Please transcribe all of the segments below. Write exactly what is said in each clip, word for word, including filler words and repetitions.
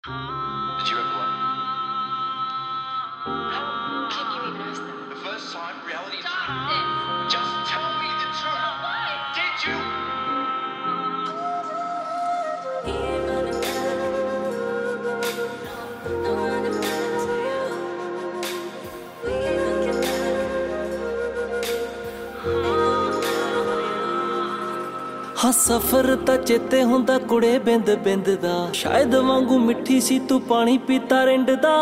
Did you ever like How can you even ask that? the first time reality? Stop this! Just tell me the truth. Did you? ਹਾਂ ਸਫ਼ਰ ਤਾਂ ਚੇਤੇ ਹੁੰਦਾ ਕੁੜੇ ਬਿੰਦ ਬਿੰਦ ਦਾ, ਸ਼ਾਇਦ ਵਾਂਗੂ ਮਿੱਠੀ ਸੀ ਤੂੰ ਪਾਣੀ ਪੀਤਾ ਰਿੰਡ ਦਾ।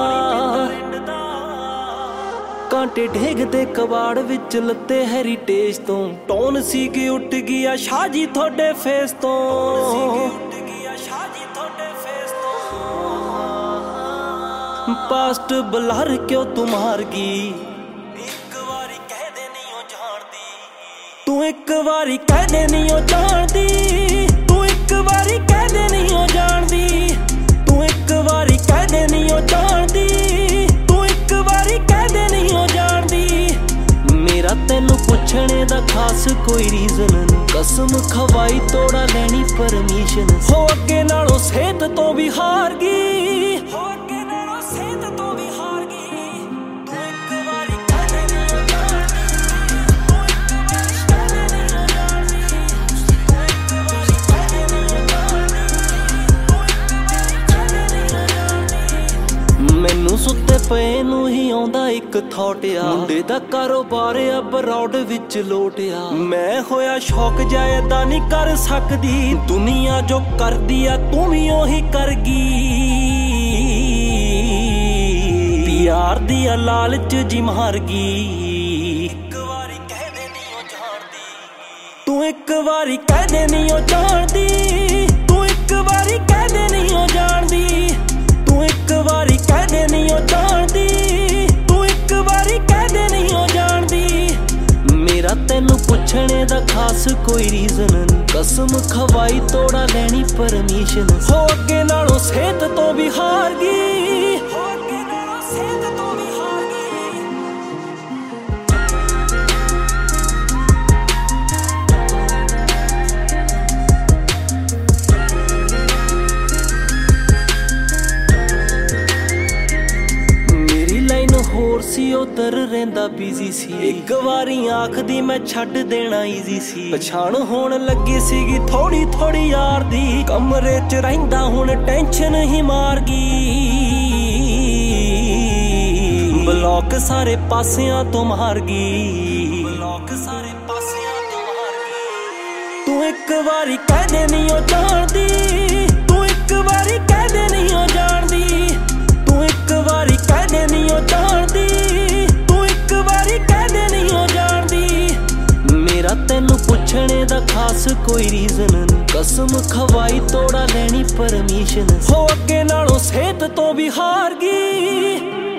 ਕਾਂਟੇ ਢੇਗਦੇ ਕਬਾੜ ਵਿੱਚ ਲੱਤੇ ਹੈਰੀਟੇਜ ਤੋਂ, ਟੋਨ ਸੀ ਕਿ ਉੱਟ ਗਿਆ ਸ਼ਾਹ ਜੀ ਤੁਹਾਡੇ ਫੇਸ ਤੋਂ। ਪਾਸਟ ਬਲਰ ਕਿਉਂ ਤੂੰ ਮਾਰ ਗਈ, ਤੂੰ ਇੱਕ ਵਾਰੀ ਕਹਿ ਦੇ ਨਹੀਂ ਉਹ ਜਾਣਦੀ, ਤੂੰ ਇੱਕ ਵਾਰੀ ਕਹਿ ਦੇ ਨਹੀਂ ਉਹ ਜਾਣਦੀ, ਤੂੰ ਇੱਕ ਵਾਰੀ ਕਹਿ ਦੇ ਨਹੀਂ ਉਹ ਜਾਣਦੀ, ਤੂੰ ਇੱਕ ਵਾਰੀ ਕਹਿ ਦੇ ਨਹੀਂ ਉਹ ਜਾਣਦੀ। ਮੇਰਾ ਤੈਨੂੰ ਪੁੱਛਣੇ ਦਾ ਖਾਸ ਕੋਈ ਰੀਜ਼ਨ ਨਹੀਂ, ਕਸਮ ਖਵਾਈ ਤੋੜਾ ਲੈਣੀ ਪਰਮਿਸ਼ਨ। ਹੋ ਅੱਗੇ ਨਾਲੋਂ ਸਿਹਤ ਤੋਂ ਵੀ ਹਾਰ ਗਈ, ਹੋ ਅੱਗੇ ਨਾਲੋਂ ਸਿਹਤ ਤੋਂ ਵੀ ਹਾਰ ਗਈ। ਤੂੰ ਇੱਕ ਵਾਰੀ ਕਹਿ ਦੇ ਨਹੀਂ ਉਹ ਜਾਣਦੀ, ਮੈਨੂੰ ਸੁੱਤੇ ਪਏ ਨੂੰ ਹੀ ਆਉਂਦਾ ਇੱਕ ਥੌਟ ਆ, ਮੁੰਡੇ ਦਾ ਕਾਰੋਬਾਰ ਆ ਬਰੌਡ ਵਿੱਚ ਲੋਟਿਆ। ਮੈਂ ਹੋਇਆ ਸ਼ੌਕ ਜਾਇਦਾ ਨਹੀਂ ਕਰ ਸਕਦੀ, ਦੁਨੀਆ ਜੋ ਕਰਦੀ ਆ ਤੂੰ ਵੀ ਉਹੀ ਕਰ ਗਈ। ਪਿਆਰ ਦੀ ਆ ਲਾਲਚ ਜੀ ਮਾਰ ਗਈ, ਇੱਕ ਵਾਰੀ ਕਹਿ ਦੇ ਨਹੀਂ ਉਹ ਜਾਣਦੀ, ਤੂੰ ਇੱਕ ਵਾਰੀ ਕਹਿ ਦੇ ਨਹੀਂ ਉਹ ਜਾਣਦੀ, ਤੂੰ ਇੱਕ ਵਾਰੀ ਕਹਿ ਦੇ ਨਹੀਂ ਉਹ ਜਾਣਦੀ, ਤੂੰ ਇੱਕ ਵਾਰੀ ਕਹਿ ਦੇ ਨਹੀਂ ਉਹ ਜਾਣਦੀ, ਤੂੰ ਇੱਕ ਵਾਰੀ ਕਹਿ ਦੇ ਨਹੀਂ ਉਹ ਜਾਣਦੀ। ਮੇਰਾ ਤੈਨੂੰ ਪੁੱਛਣੇ ਦਾ ਖਾਸ ਕੋਈ ਰੀਜ਼ਨ ਨਹੀਂ, ਕਸਮ ਖਵਾਈ ਤੋੜਾ ਲੈਣੀ ਪਰਮਿਸ਼ਨ। ਹੋ ਅੱਗੇ ਨਾਲੋਂ ਸਿਹਤ ਤੋਂ ਵੀ ਹਾਰ ਗਈ, ਹੋ ਅੱਗੇ ਨਾਲੋਂ ਸਿਹਤ ਤੋਂ ਵੀ ਹਾਰ ਗਈ। ਹੋਰ ਸੀ ਉਧਰ ਰਹਿੰਦਾ ਬਿਜ਼ੀ ਸੀ, ਇੱਕ ਵਾਰੀ ਆਖਦੀ ਮੈਂ ਛੱਡ ਦੇਣਾ ਈਜ਼ੀ ਸੀ। ਪਛਾਣ ਹੋਣ ਲੱਗੀ ਸੀਗੀ ਥੋੜੀ ਥੋੜੀ ਯਾਰ ਦੀ, ਕਮਰੇ ਚ ਰਹਿੰਦਾ ਹੁਣ ਟੈਨਸ਼ਨ ਹੀ ਮਾਰ ਗਈ। ਬਲੌਕ ਸਾਰੇ ਪਾਸਿਆਂ ਤੋਂ ਮਾਰ ਗਈ, ਬਲੌਕ ਸਾਰੇ ਪਾਸਿਆਂ ਤੋਂ ਮਾਰ ਗਈ। ਤੂੰ ਇੱਕ ਵਾਰੀ ਕਹਿ ਦੇ ਨਹੀਂ ਉਹ ਜਾਣਦੀ, ਤੂੰ ਇੱਕ ਵਾਰੀ ਕਹਿ ਦੇ ਨਹੀਂ ਉਹ ਜਾਣਦੀ, ਤੂੰ ਇੱਕ ਵਾਰੀ ਕਹਿ ਦੇ ਨਹੀਂ ਉਹ ਜਾਣਦੀ, ਤੂੰ ਇੱਕ ਵਾਰੀ ਕਹਿ ਦੇ ਨਹੀਂ ਉਹ ਜਾਣਦੀ। ਮੇਰਾ ਤੈਨੂੰ ਪੁੱਛਣੇ ਦਾ ਖਾਸ ਕੋਈ ਰੀਜ਼ਨ ਨਹੀਂ, ਕਸਮ ਖਵਾਈ ਤੋੜਾ ਲੈਣੀ ਪਰਮਿਸ਼ਨ। ਹੋ ਅੱਗੇ ਨਾਲੋਂ ਸਿਹਤ ਤੋਂ ਵੀ ਹਾਰ ਗਈ।